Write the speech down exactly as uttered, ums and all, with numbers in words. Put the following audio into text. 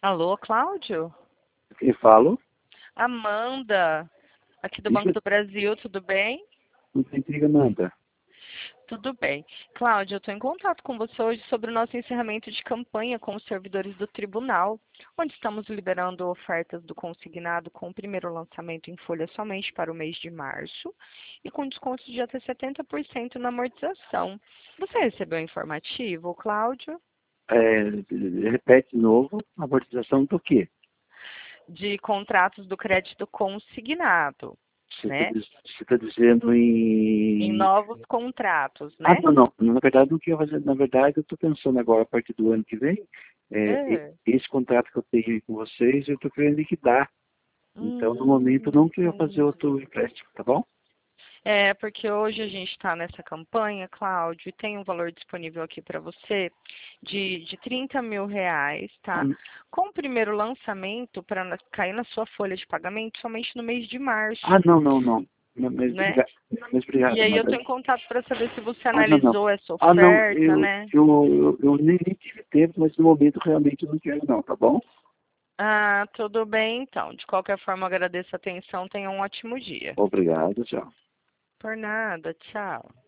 Alô, Cláudio? Quem falo? Amanda, aqui do Banco Isso do Brasil, tudo bem? não tem intriga nada. Tudo bem. Cláudio, eu estou em contato com você hoje sobre o nosso encerramento de campanha com os servidores do tribunal, onde estamos liberando ofertas do consignado com o primeiro lançamento em folha somente para o mês de março e com descontos de até setenta por cento na amortização. Você recebeu o informativo, Cláudio? É, repete de novo, amortização do quê? De contratos do crédito consignado, Você né? está dizendo Em em... novos contratos, Ah, né? não, não. Na verdade, não queria fazer. Na verdade, eu estou pensando agora, a partir do ano que vem, é, e- É. esse contrato que eu tenho aí com vocês, eu estou querendo liquidar. Então, no momento, eu Hum, não queria fazer outro empréstimo, tá bom? É, porque hoje a gente está nessa campanha, Cláudio, e tem um valor disponível aqui para você de, de trinta mil reais, Ah, tá? Com o primeiro lançamento para cair na sua folha de pagamento somente no mês de ah, março, não, não, não. Não, Mas né? obrigado, mas E obrigado, aí eu Amanda. estou em contato para saber se você Ah, não, não. analisou essa Ah, não, oferta, eu, né? eu, eu, eu nem, nem tive tempo, mas no momento realmente eu não quero não, tá bom? Ah, tudo bem, então. De qualquer forma, agradeço a atenção. Tenha um ótimo dia. Obrigado, tchau. Por nada, tchau.